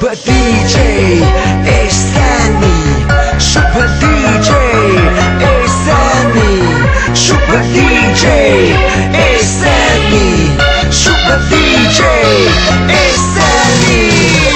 Super DJ is Sunny Super DJ is Sunny Super DJ is Sunny Super DJ is Sunny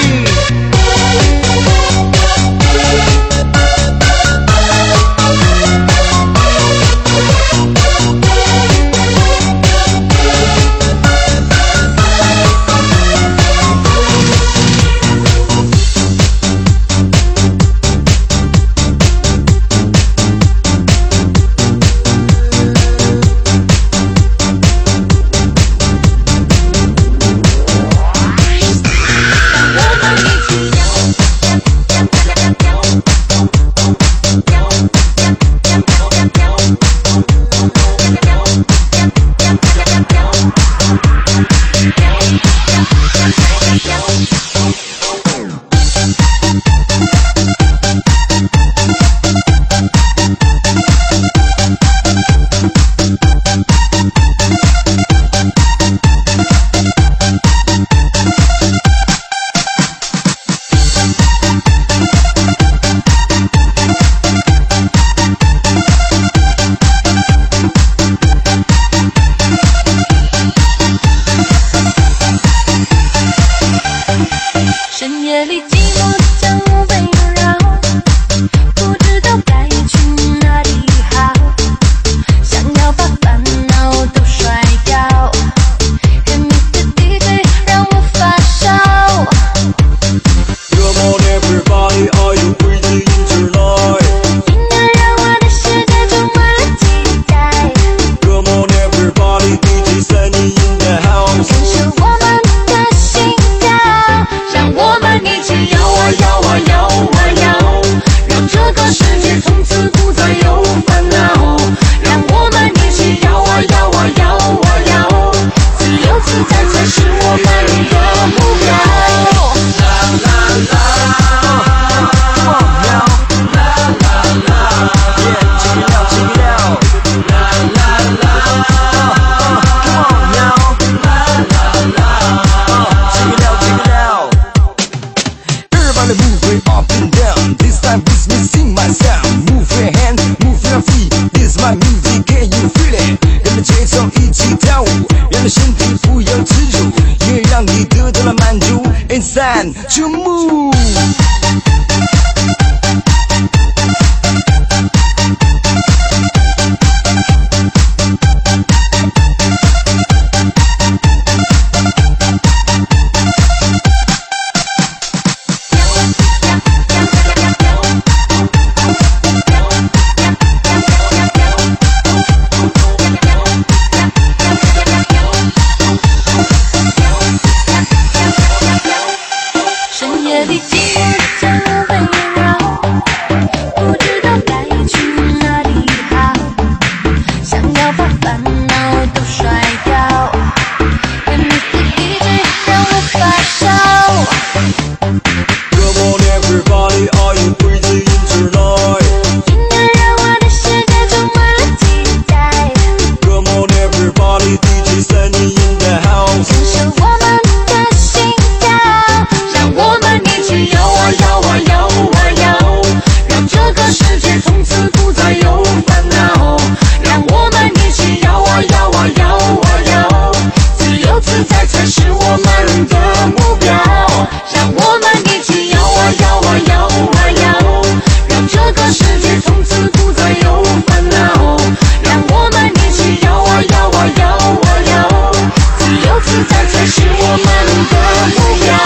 深夜里寂寞将我围绕，不知道该去哪里好，想要把烦恼都甩掉，甜蜜的 DJ 让我发烧。 Come on everybody, are you waiting tonight? 音乐让我的世界充满了期待。 Come on everybody, DJ Sunny in the house. 感受我们的心跳，让我们一起摇啊摇啊摇啊摇，让这个世界从此不再有烦恼。让我们一起摇啊摇啊摇啊摇，自由自在才是我们的目标。 Move it up and down. This time with me, sing my sound. Move your hand, move your feet. This is my music, can you feel it? 跟着节奏一起跳舞，让你身体不由自主，音乐让你得到了满足。It's time to move. 深夜里寂寞将我围绕，不知道该去哪里好，想要把烦恼都甩掉，甜蜜的 DJ 让我发烧。 Come on everybody, are you waiting tonight? 音乐让我的世界充满了期待。 Come on everybody, DJ Sunny in the house. 感受我们的心跳，让我们一起摇啊摇啊摇啊摇，让这个世界从此不再有烦恼。让我们一起摇啊摇啊摇啊摇，自由自在才是我们的目标。让我们一起摇啊摇啊摇啊摇，让这个世界从此不再有烦恼。让我们一起摇啊摇啊摇啊摇，自由自在才是我们的目标。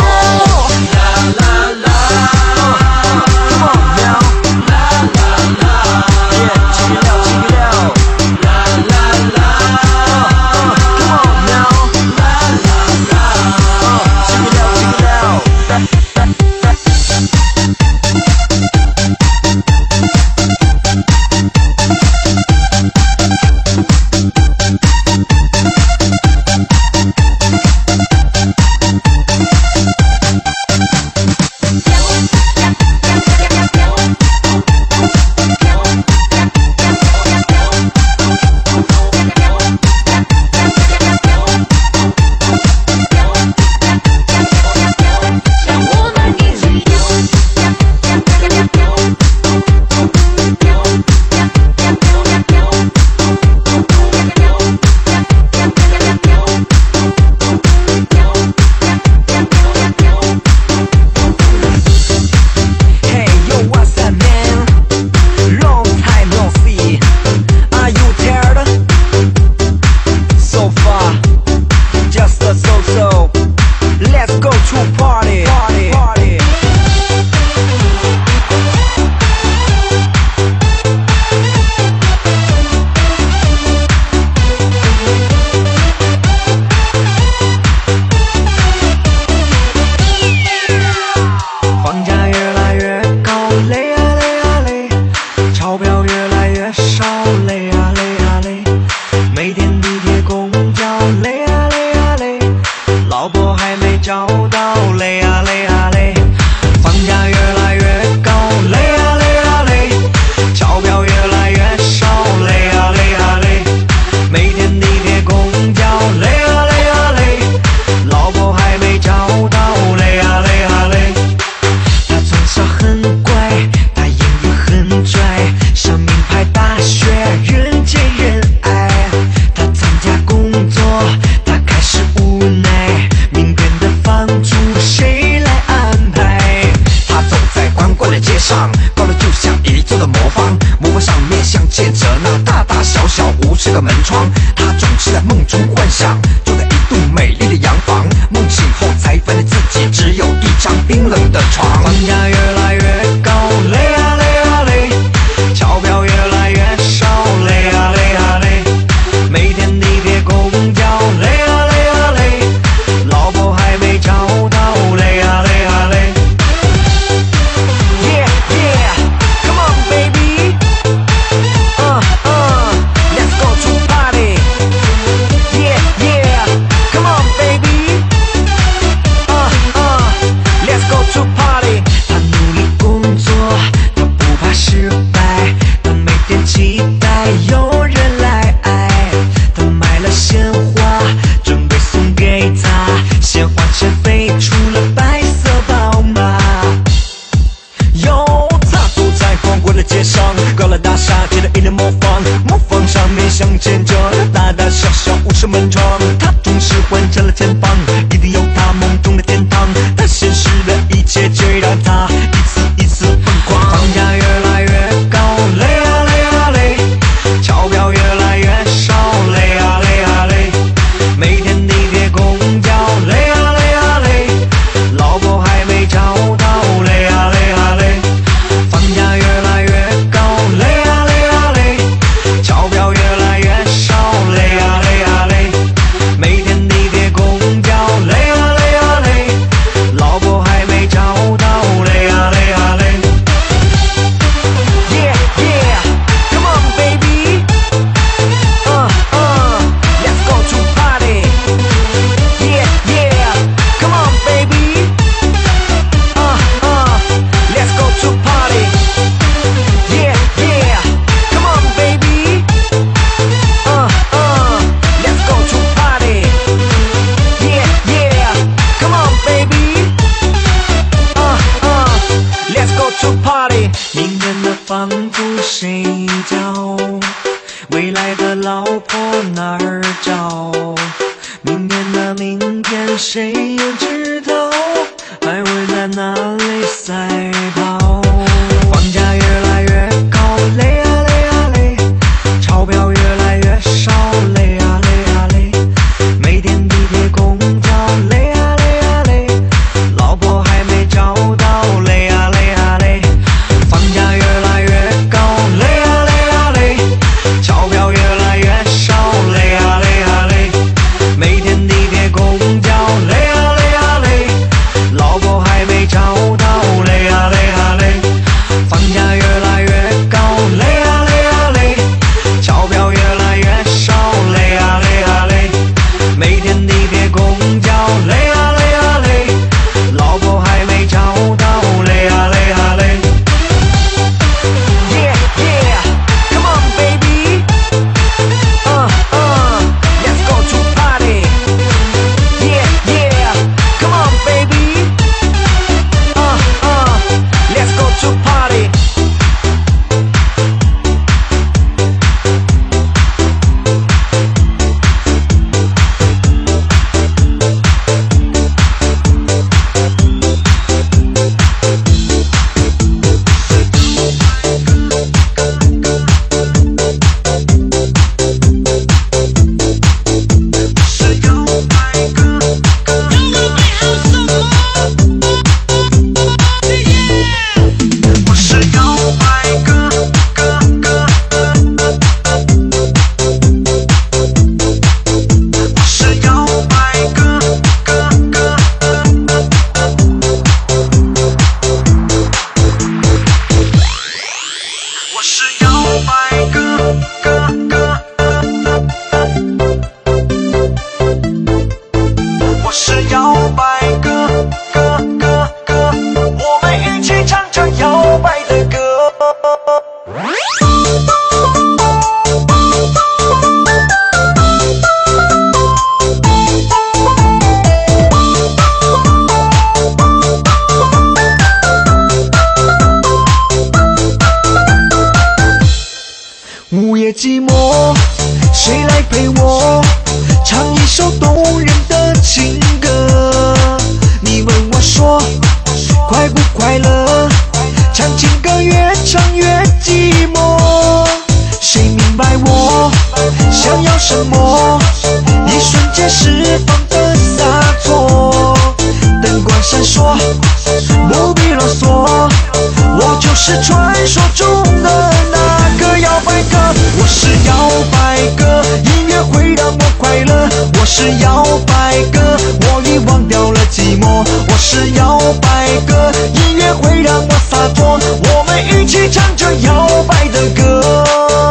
借着那大大小小50个门窗，他总是在梦中幻想，住在一栋美丽的洋房。梦醒后才发现自己只有一张冰冷的床。 房价越来越高，累啊累啊累，钞票越来越少，累啊累啊累，每天地铁公交，累啊累啊累，老婆还没找到，累啊累啊累。 Yeah, yeah, come on baby, let's go to party. Yeah, yeah, come on baby, let's go to party. 他努力工作，他不怕失败，他每天期待有人来爱。他买了鲜花，准备送给她，鲜花前飞出了白色宝马。 他走在广阔的街上，高楼大厦建了一脸模仿，模仿上面镶嵌着大大小小50门窗。他总是幻想了前方，一定有他梦中的天堂。他现实的一切却让他一次一次疯狂。 房价越来越高，累啊累啊累，钞票越来越少，累啊累啊累，每天地铁公交，累啊累啊累，老婆还没找到，累啊累啊累。房价越来越高，累啊累啊累，钞票越来越少，累啊累啊累，每天地铁公交，累啊累啊累，老婆还没找到，累啊累啊累。 Yeah, yeah, come on baby, let's go to party. Yeah, yeah, come on baby, let's go to party. Yeah, yeah, come on baby, let's go to party. Yeah, yeah, come on baby, let's go to party. 明天的房租谁交？未来的老婆哪儿找？明天的明天谁又知道？还会在哪里赛跑？房价越来越高，累啊累啊累，钞票越来越少，累啊累啊累，每天地铁公交，累啊累啊累，老婆还没找到，累啊累啊累。房价越来越高，累啊累啊累，钞票越来越少，累啊累啊累，每天地铁公交，累啊累啊就是传说中的那个摇摆哥。我是摇摆哥，音乐会让我快乐。我是摇摆哥，我已忘掉了寂寞。我是摇摆哥，音乐会让我洒脱。我们一起唱着摇摆的歌。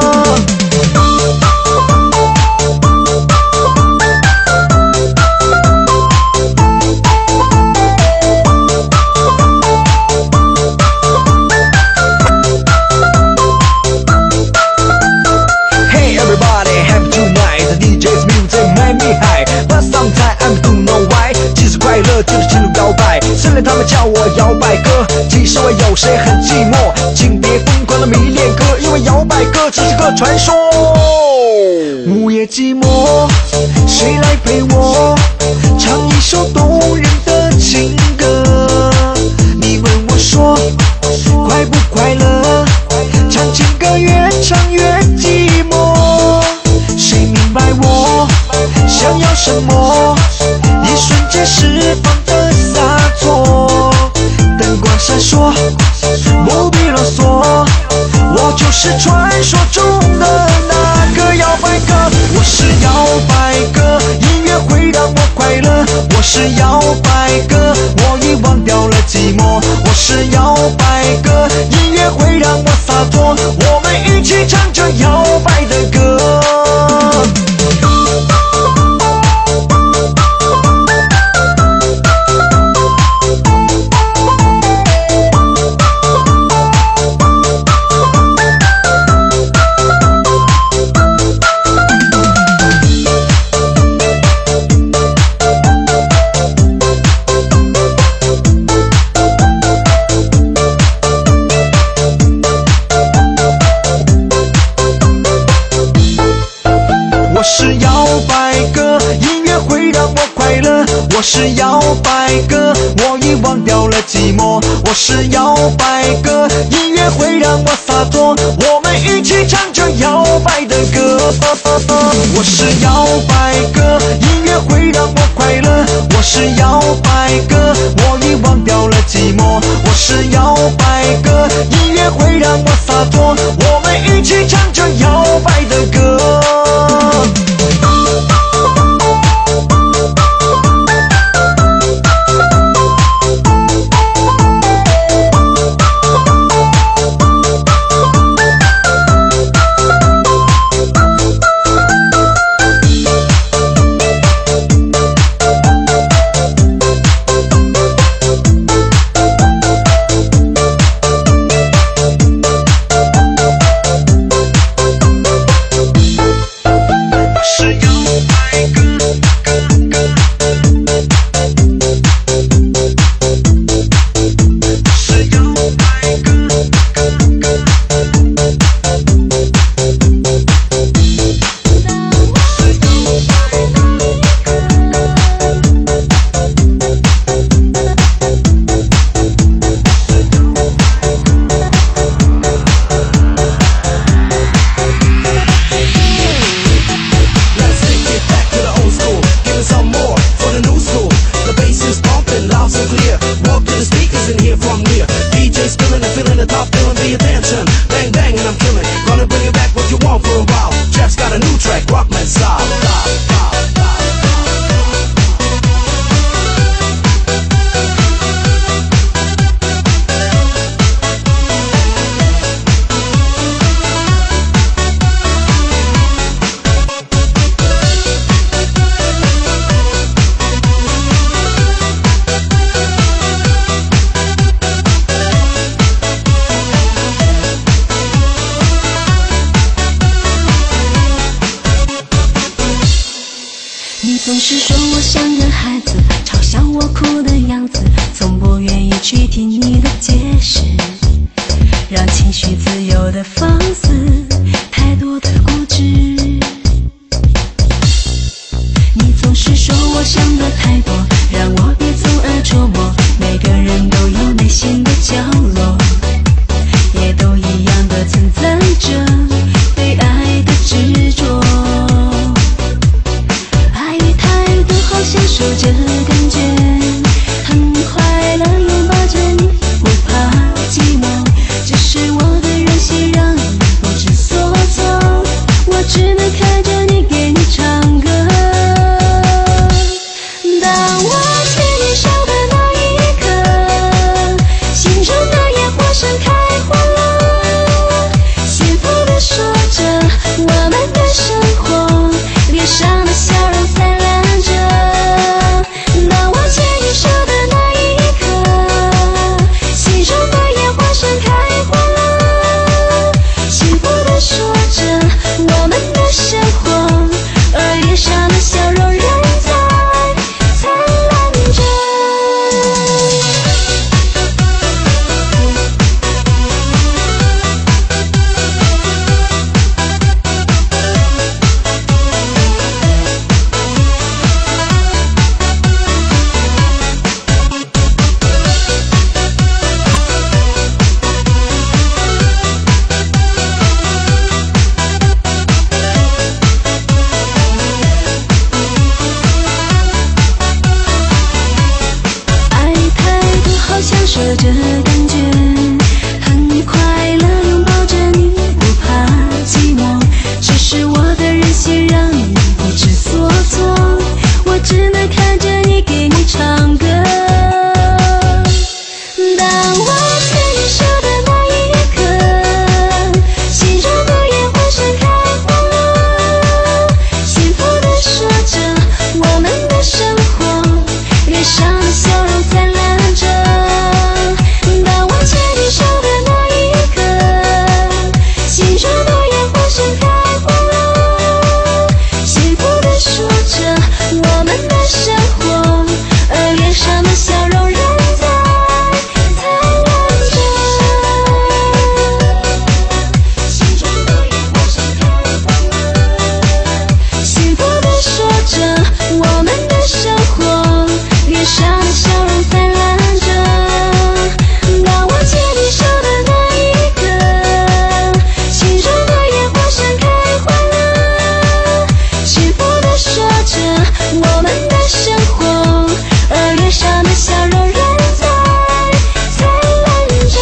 虽然他们叫我摇摆哥，其实我有谁很寂寞，请别疯狂的迷恋歌，因为摇摆歌只是个传说。午夜寂寞，谁来陪我唱一首动人的情歌？你问我说快不快乐？唱情歌越唱越寂寞，谁明白我想要什么？一瞬间释放的洒脱，灯光闪烁，不必啰嗦，我就是传说中的那个摇摆哥。我是摇摆哥，音乐会让我快乐。我是摇摆哥，我已忘掉了寂寞。我是摇摆哥，音乐会让我洒脱。我们一起唱着摇摆的歌。我是摇摆哥，音乐会让我快乐。我是摇摆哥，我已忘掉了寂寞。我是摇摆哥，音乐会让我洒脱。我们一起唱着摇摆的歌。我是摇摆哥，音乐会让我快乐。我是摇摆哥，我已忘掉了寂寞。我是摇摆哥，音乐会让我洒脱。我们一起唱着摇摆的歌。 总是说我像个孩子，嘲笑我哭的样子，从不愿意去听你的解释，让情绪自由的放肆，太多的固执。你总是说我想的太多，让我别总爱琢磨。每个人都有内心的角落，也都一样的存在着对爱的执着。享受着感觉，很快乐，拥抱着你，不怕寂寞，只是只能看着你给你唱歌。当我牵你手的那一刻，心中的野花盛开花了，幸福地说着我们的生活，脸上的笑容灿烂着。当我牵你手的那一刻，心中的野花盛开花了，幸福地说着我们的生活，而脸上的笑容仍在灿烂着。爱太多，好享受这感觉，很快乐，拥抱着你，不怕寂寞。只是我的任性让你不知所措，我只能看着你给你唱歌。当我牵你手的那一刻，心中的野花盛开花了，幸福地说着我们的生活，脸上的笑容灿烂着。当我牵你手的那一刻，心中的野花盛开花了，幸福地说着我们的生活，而脸上的笑容仍在灿烂着。心中的野花盛开花了，幸福地说着我们的生活，脸上的笑容灿烂着。当我牵你手的那一刻，心中的野花盛开花了，幸福地说着我们的生活，而脸上的笑容仍在灿烂着。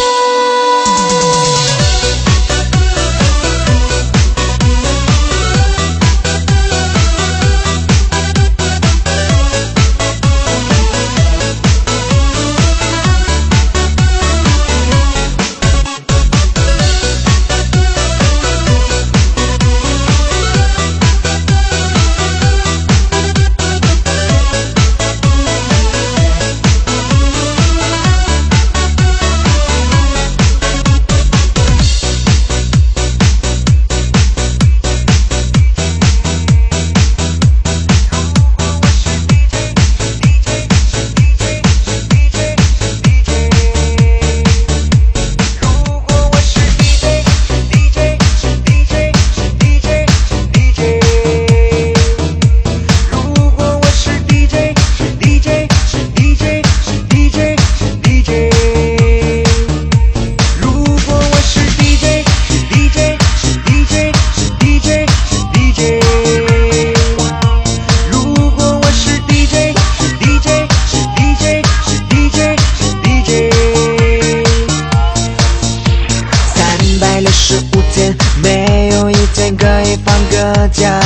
365天，没有一天可以放个假。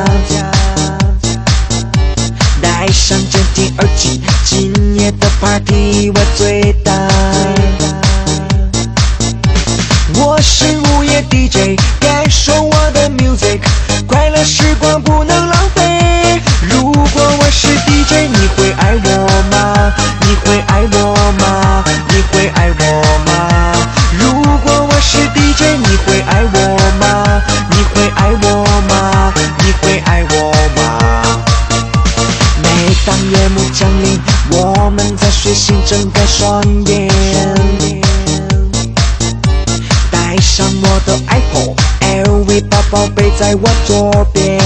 戴上监听耳机，今夜的 party 我最大。我是午夜 DJ， 感受我的 music， 快乐时光不能浪费。如果我是 DJ， 你会爱我吗？你会爱我吗？你会爱我吗？如果我是 DJ， 你会爱我吗？你会爱我吗？你会爱我吗？每当夜幕降临，我们在睡醒睁开双眼，带上我的 iPhone，LV 包包背在我左边。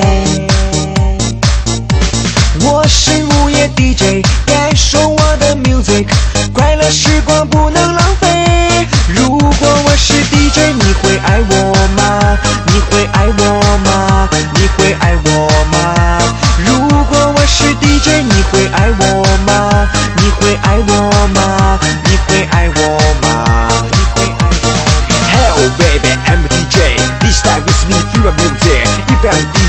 我是午夜 DJ， 感受我的 music， 快乐时光不能浪费。如果我是 DJ， 你会爱我吗？你会爱我吗？你会爱我吗？如果我是 DJ， 你会爱我吗？你会爱我吗？你会爱我吗？你会爱我吗？ Hello baby, I'm a DJ. This time with me through a music.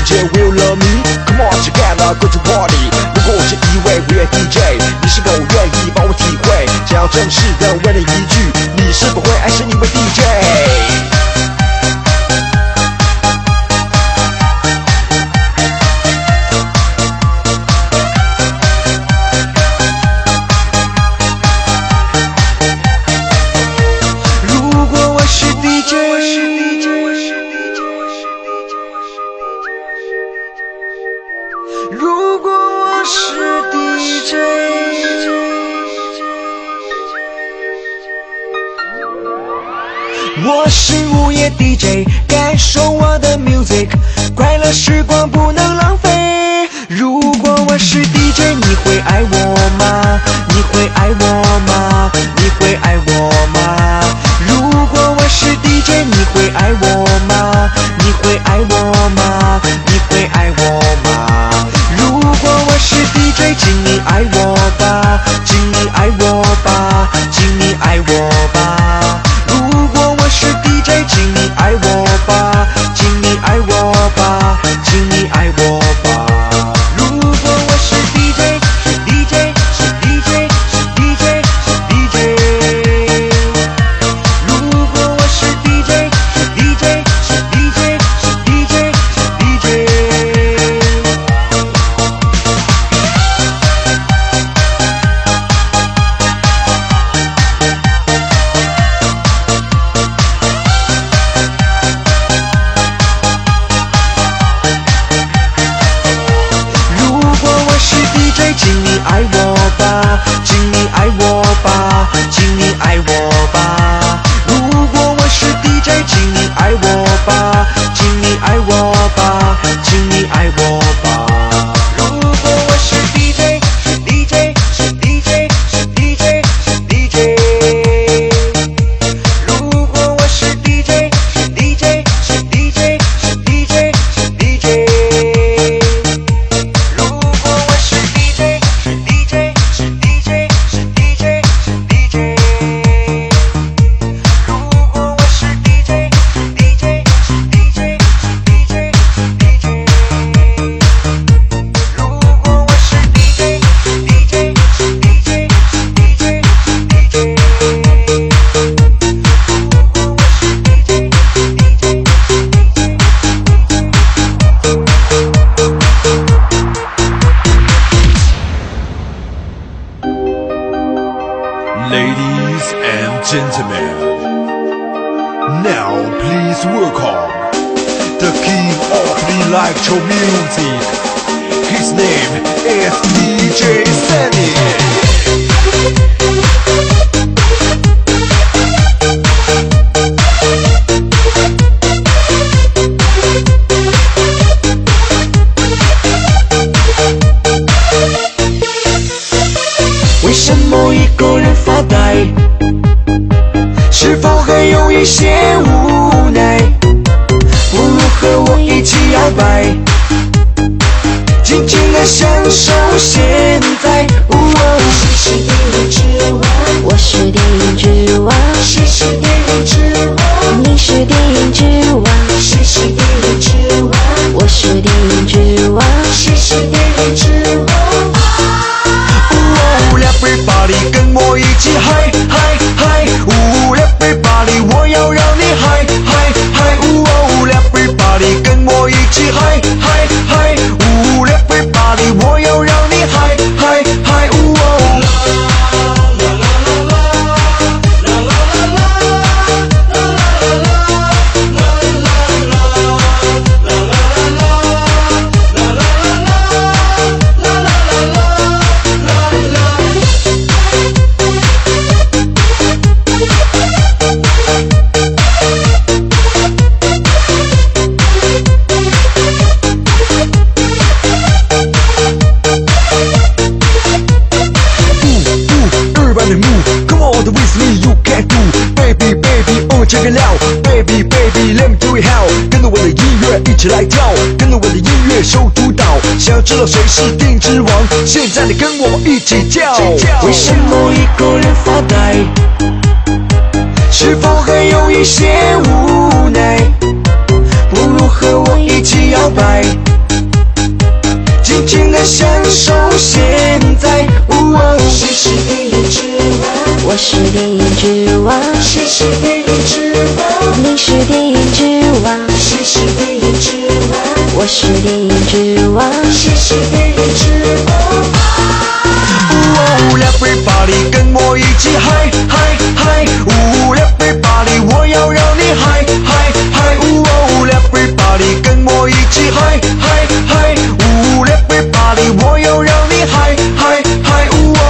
DJ will love me. Come on together go to party. 如果我是一位 real DJ， 你是否愿意帮我体会？想要正式的问你一句，你是否会爱上一位 DJ？ 如果我是 DJ， 我是午夜 DJ， 感受我的 music， 快乐时光不能浪费。如果我是 DJ， 你会爱我吗？你会爱我吗？你会爱我吗？如果我是 DJ， 你会爱我吗？你会爱我吗？你会爱我吗？如果我是 DJ， 请你爱我吧，请你爱我吧，请你爱我吧。如果我是 DJ， 请你爱我吧，请你爱我吧，请你爱我吧。如果我是 DJ， 是 DJ， 是 DJ， 是 DJ， 是 DJ。如果我是 DJ， 是 DJ， 是 DJ， 是 DJ， 是 DJ。请你爱我吧，请你爱我吧，请你爱我吧。如果我是 DJ， 请你爱我吧，请你爱我吧，请你爱我吧。如果我是 DJ， 是 DJ， 是 DJ， 是 DJ， 是 DJ。如果我是 DJ， 是 DJ， 是 DJ， 是 DJ， 是 DJ。 Ladies and gentlemen, now please welcome the king of the electro music. His name is DJ Sunny. 为什么一个人发呆？是否还有一些无奈？不如和我一起摇摆，尽情地享受现在。 谁是电影之王？我是电影之王。谁是电影之王？你是电影之王。谁是电影之王？我是电影之王。谁是电影之王 ？Everybody 跟我一起嗨嗨嗨！Everybody 我要让你嗨嗨嗨！Everybody 跟我一起嗨嗨嗨！Everybody 我要让你嗨嗨嗨！ Check it out, baby baby, let me do it how。跟着我的音乐一起来跳，跟着我的音乐收主导。想要知道谁是电影之王，现在你跟我一起叫。 为什么一个人发呆？是否还有一些无奈？不如如和我一起摇摆，尽情地享受现在。谁是电影之王？ 我是电影之王。 谁是电影之王？ 你是电影之王。 谁是电影之王？ 我是电影之王。 谁是电影之王？Everybody 跟我一起嗨嗨嗨！Everybody 我要让你嗨嗨嗨！Everybody 跟我一起嗨嗨嗨！Everybody 我要让你嗨嗨嗨！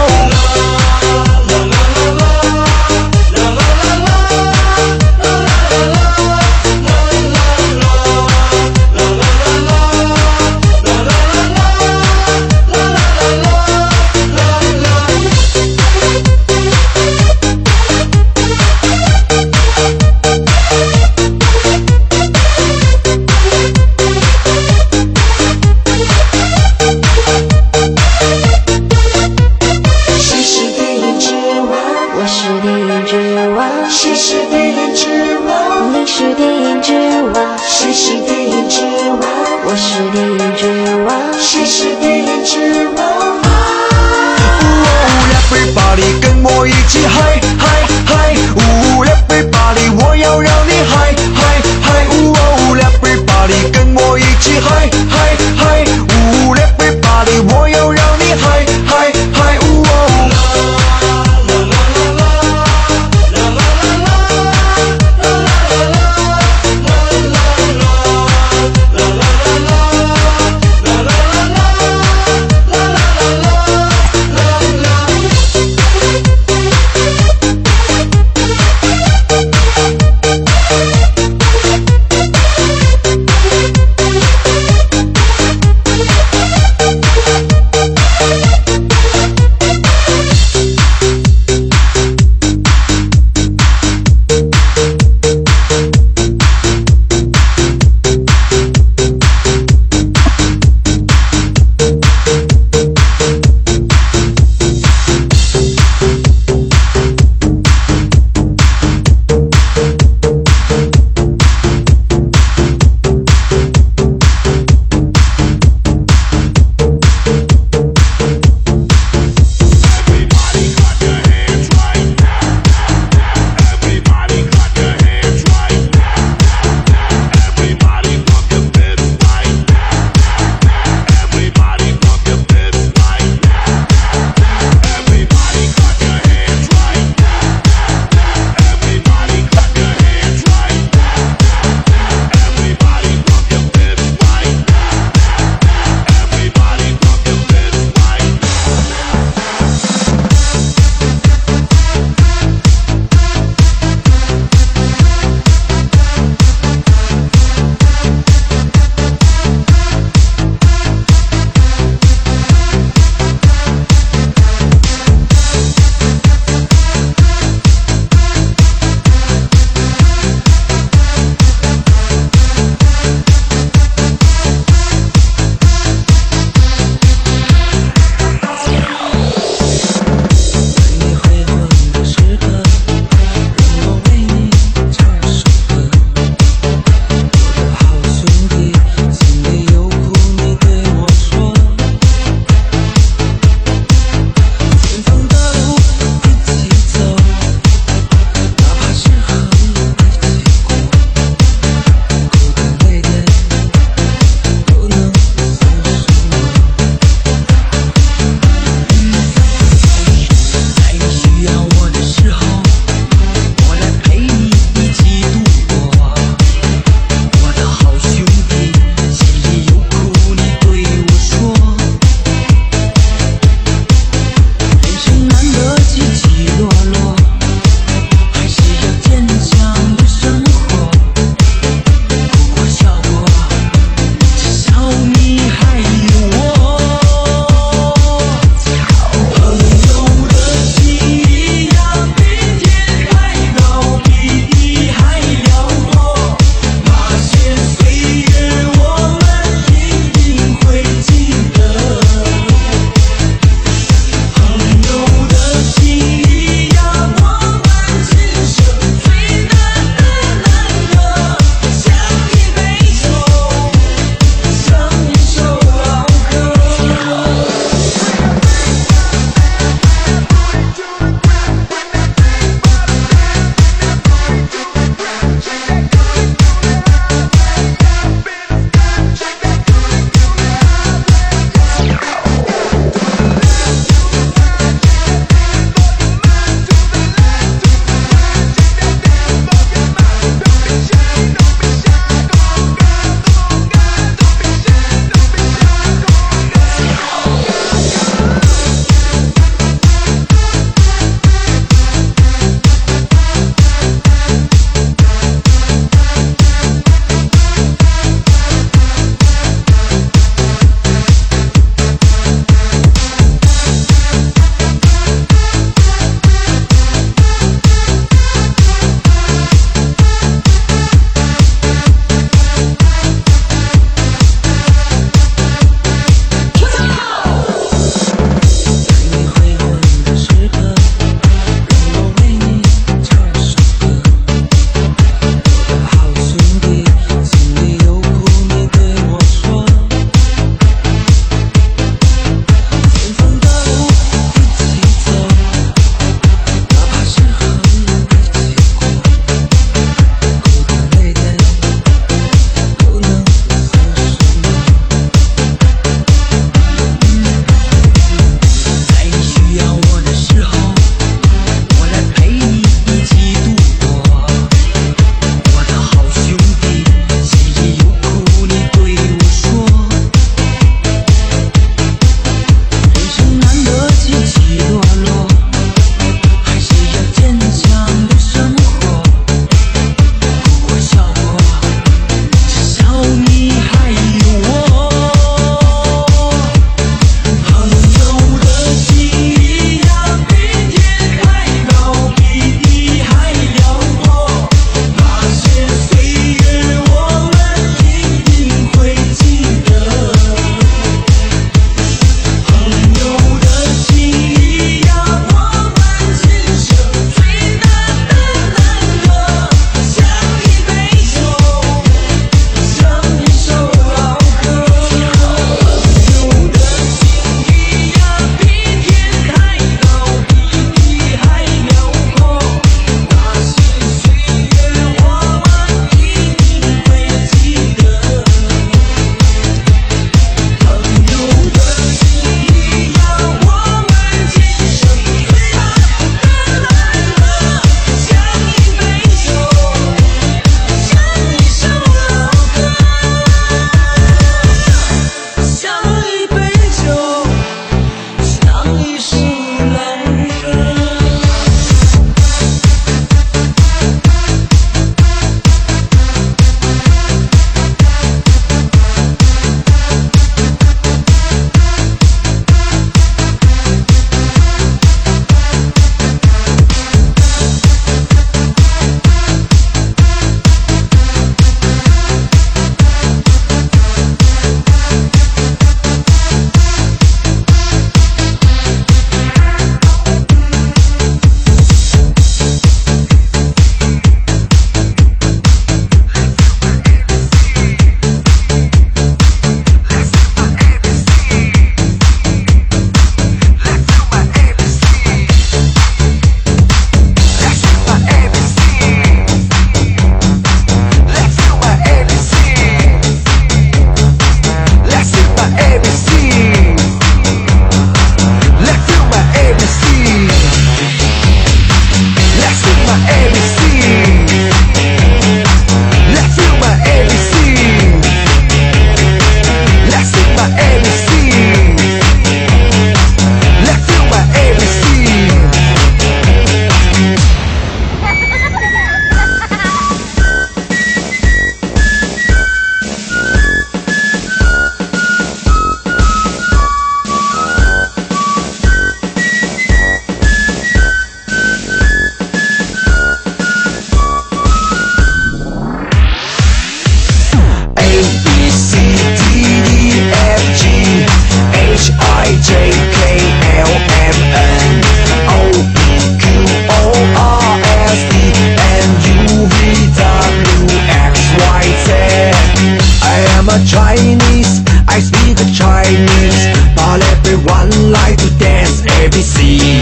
谁是电影之王？ 你是电影之王。 谁是电影之王？ 我是电影之王。 谁是电影之王？Everybody 跟我一起嗨嗨嗨！Everybody 我要让你嗨嗨嗨！Everybody 跟我一起嗨嗨嗨！Everybody 我要让你嗨嗨嗨！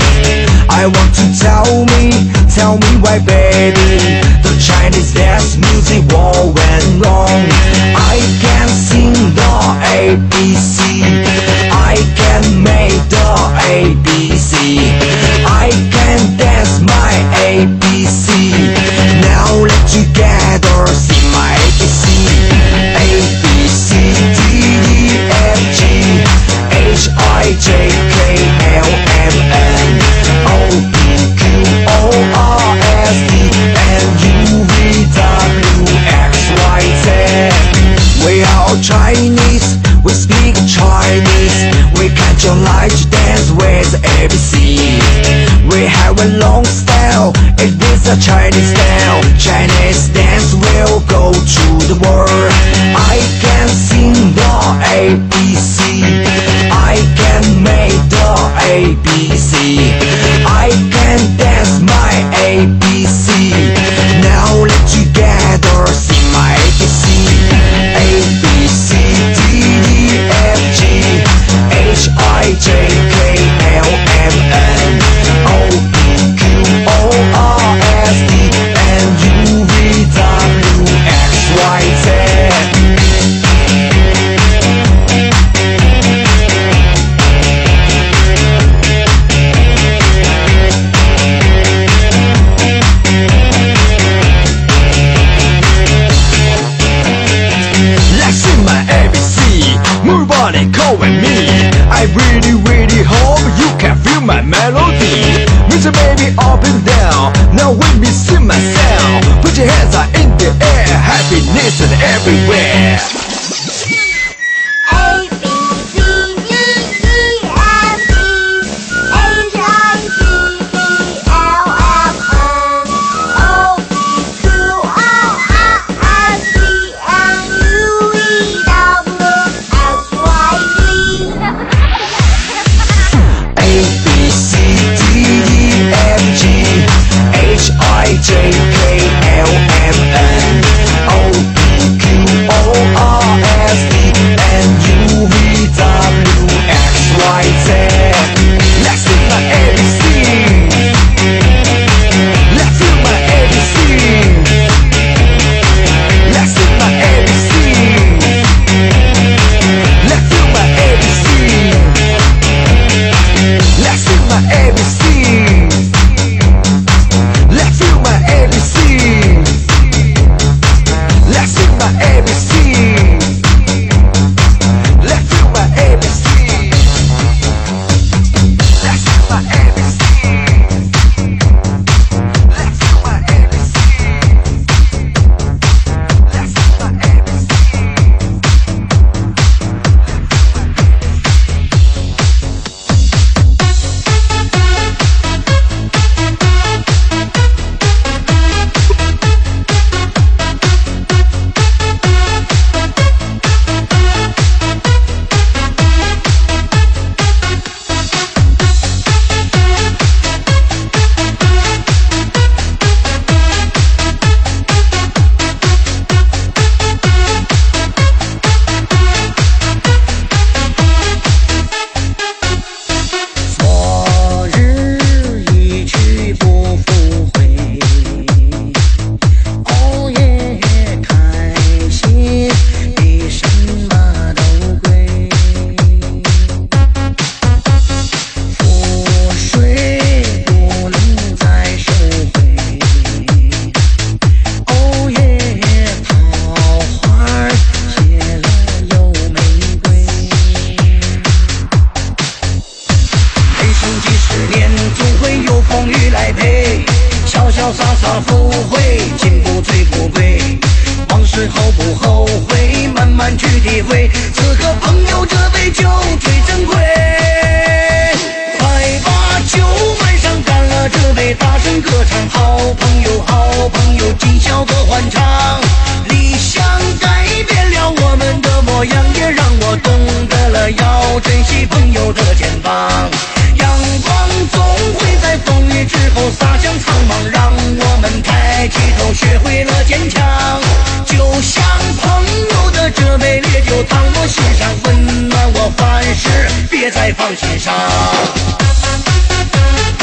I want to tell me why, baby. The Chinese dance music all went wrong. I can sing the ABC, I can make the ABC, I can dance my ABC. Now let's together sing my ABC. A B C D E F G H I J K L M N O P Q O R S T and U V W X Y Z. We are all Chinese, we speak Chinese, we can't like to dance with ABC. We have a long style, it is a Chinese style. Chinese dance will go to the world. I can sing the ABC, I can make the ABC, I can dance my ABC. Now let's together sing my ABC. A B C D E F G H I J K L M N O P Q O R S T and U V W X Y Z. Let's sing my ABC, move on and call with me. I really hope you can feel my melody. Move your baby up and down, now with me sing my sound. Put your hands up in the air, happiness and everywhere. A B C D E F G H I J K L M N O P Q R S T and U V W X Y Z. A B C D E F G H I J K L M N O P Q O R S T and U V W X Y Z. Let's sing my ABC. Let's sing my ABC. Let's sing my ABC. Let's sing my ABC. Let's sing my ABC. Let's sing my ABC. Let's sing my ABC. Let's sing my ABC. Let's sing my ABC. Let's sing my ABC. Let's sing my ABC. 昨日一去不复回，哦耶，开心比什么都贵。覆水不能再收回，哦耶，桃花谢了又玫瑰。人生几十年，总会有风雨来陪。潇潇洒洒不悔，进步最不贵。往事后不后悔，慢慢去体会。此刻朋友这杯酒最珍贵。快把酒满上，干了这杯，大声歌唱。好朋友，今宵多欢畅。理想改变了我们的模样，也让我懂得了要珍惜朋友的肩膀。阳光总会在风雨之后洒向苍茫，让我们抬起头，学会了坚强。就像朋友的这杯烈酒，烫我心上，温暖我凡事，别再放心上。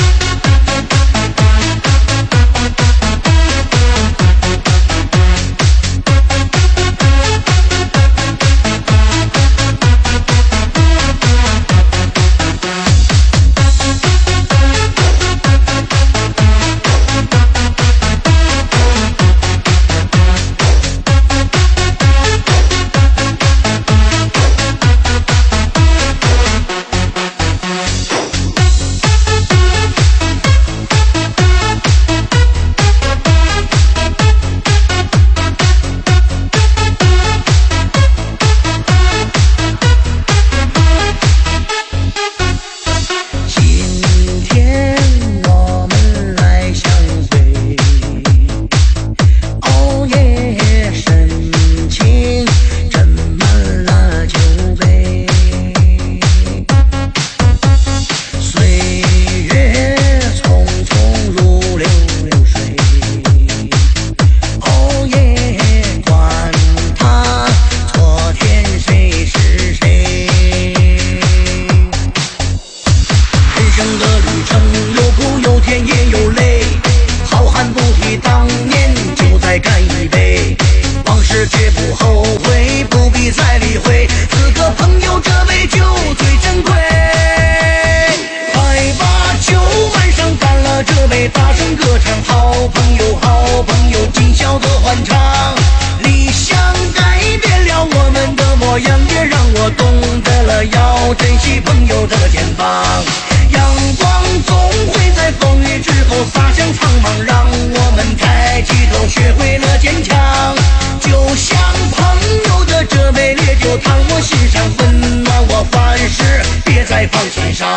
要珍惜朋友的肩膀。阳光总会在风雨之后洒向苍茫，让我们抬起头学会了坚强。就像朋友的这杯烈酒烫我心上，温暖我凡事别再放心上。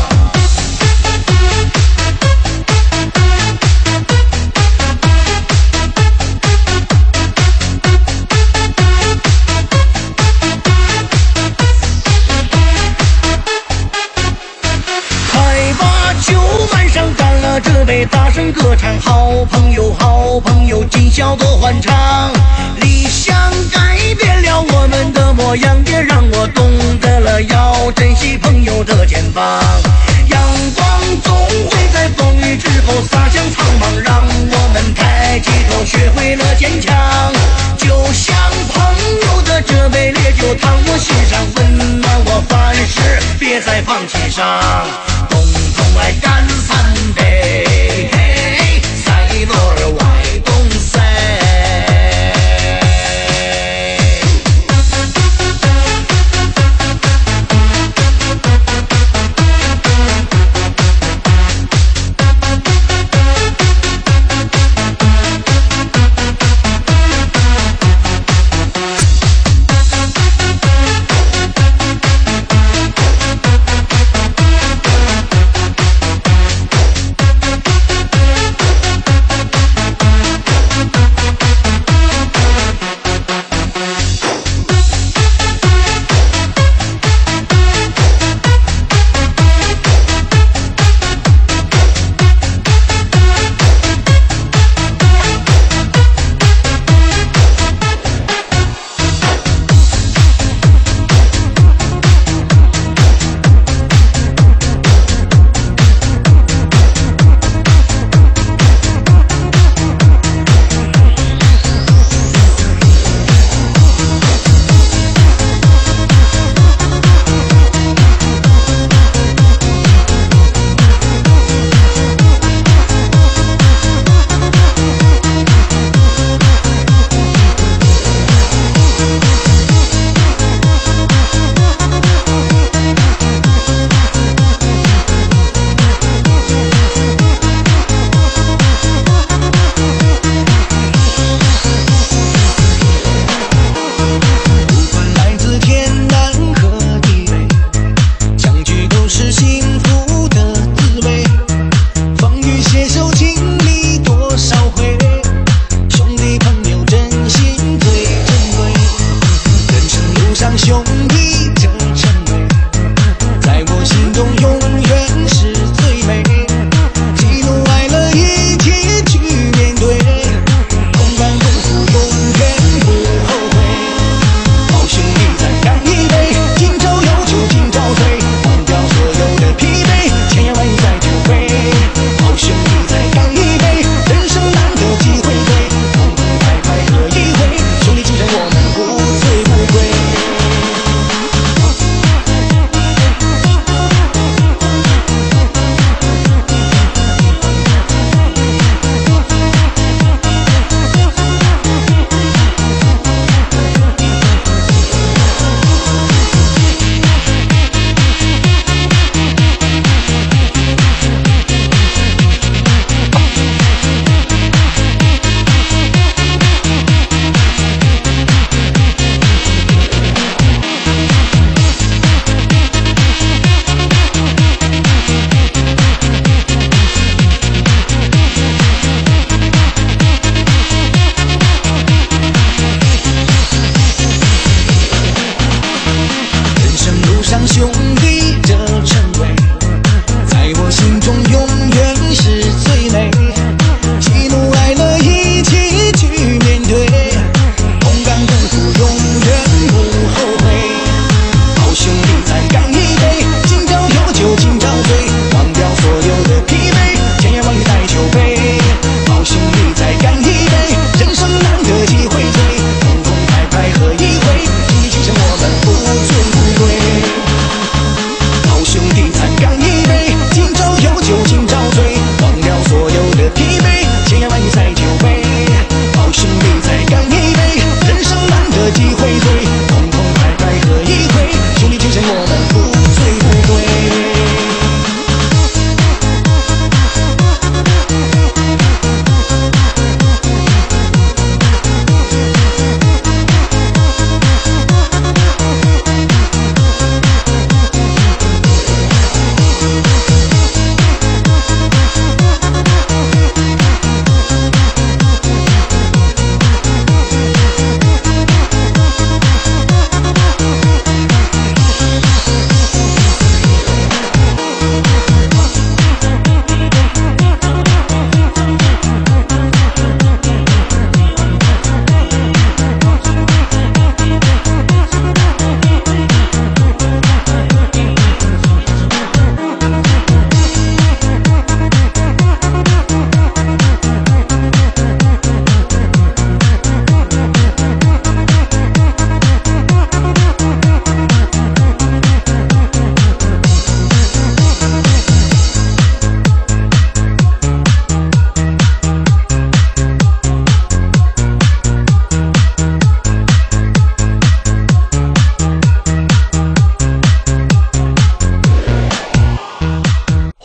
这杯大声歌唱，好朋友，好朋友，今宵多欢畅。理想改变了我们的模样，也让我懂得了要珍惜朋友的肩膀。阳光总会在风雨之后洒向苍茫，让我们抬起头学会了坚强。就像朋友的这杯烈酒烫我心上，温暖我凡事别再放弃上。共同来干3杯，細路懷東西。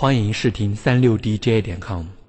欢迎试听36dj.com。